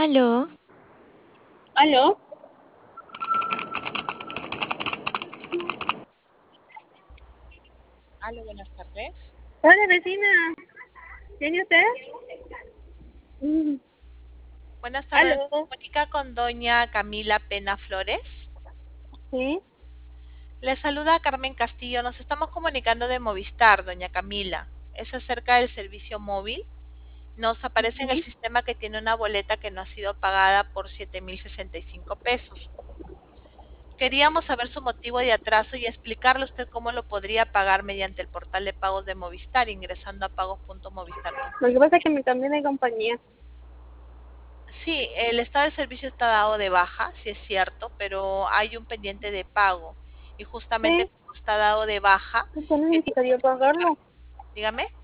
Aló, ¿Aló? Aló, buenas tardes. Hola, vecina. ¿Tiene usted? Mm. Buenas tardes, ¿me ¿Aló? comunica con doña Camila Pena Flores? ¿Sí? Le saluda Carmen Castillo, nos estamos comunicando de Movistar, doña Camila. Es acerca del servicio móvil. Nos aparece en el Ujú. sistema que tiene una boleta que no ha sido pagada por 7.065 pesos. Queríamos saber su motivo de atraso y explicarle a usted cómo lo podría pagar mediante el portal de pagos de Movistar, ingresando a Lo que pagos.movistar.es. pasa es que me cambié de compañía. Sí, el estado de servicio está dado de baja, sí es cierto, pero hay un pendiente de pago y justamente Sí, como está dado de baja, usted quería necesitaría pagarlo. dígame.